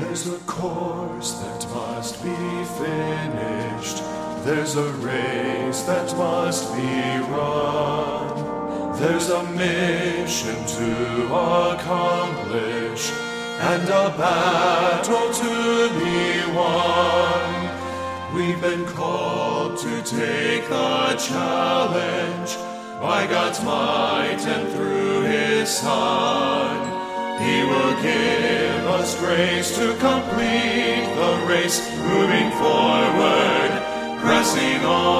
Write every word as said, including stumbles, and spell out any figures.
There's a course that must be finished. There's a race that must be run. There's a mission to accomplish and a battle to be won. We've been called to take the challenge by God's might and through His Son. He will give us grace to complete the race, moving forward, pressing on.